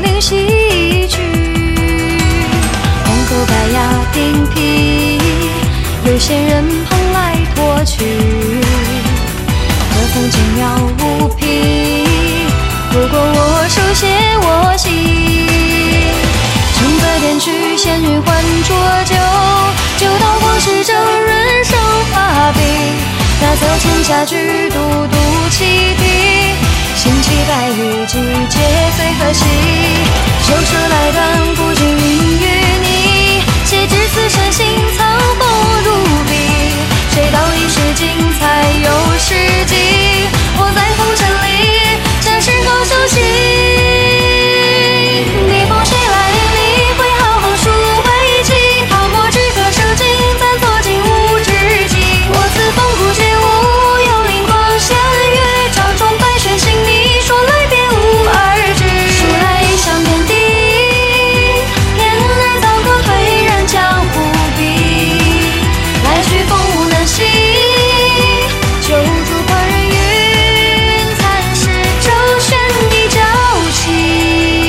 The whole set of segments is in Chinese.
令戏曲。红口白牙顶皮，有仙人捧来托去。可曾轻描无凭？如果我手写我心，承泽点曲，仙女换浊酒，酒到黄时正润生发鬓。那侧前下句，独独起笔，新起白玉季节最和谐。手舍来断，不尽云与你，写至此身心苍风如笔。谁道一世精彩有时机？我在红尘里，暂时高修行。逆风谁来临？会好好书为记。泡沫只可射尽，暂作尽无知己。我自风骨皆无，有灵光现月，掌中白雪心迷，说来便无二致。书来一香遍地，天人早可颓然江湖笔。来去风无难息，旧主宽人云，残世周旋一朝夕。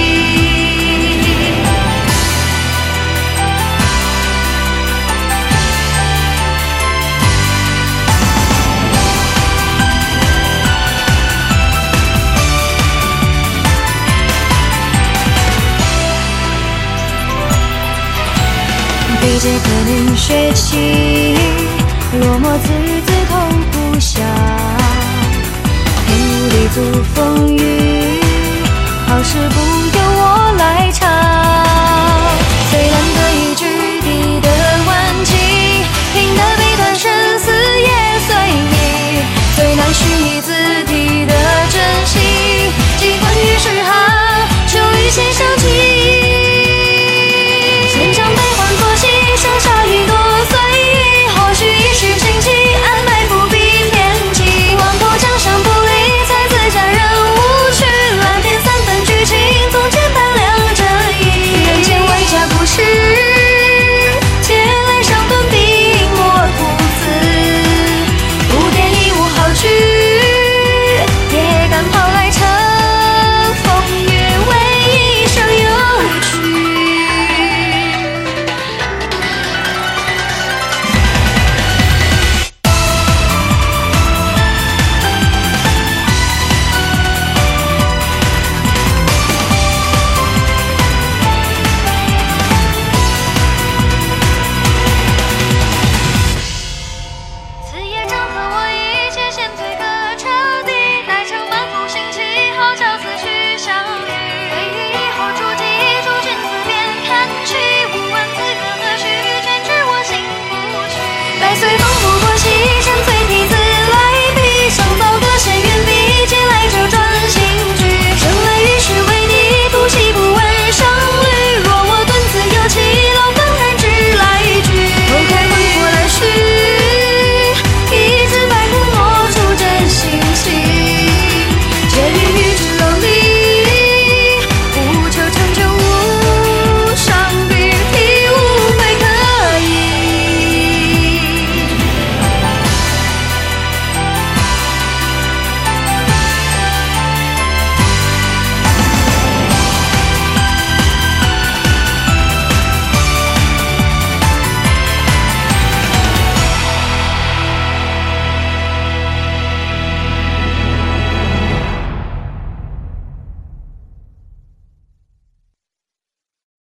笔尖可令血气，落墨字字透不暇。天无地足风雨，好事不由我来查。虽难得一句地的顽疾，平得悲断生死也随你。最难须以字体的珍惜，几关于诗行，求于心上。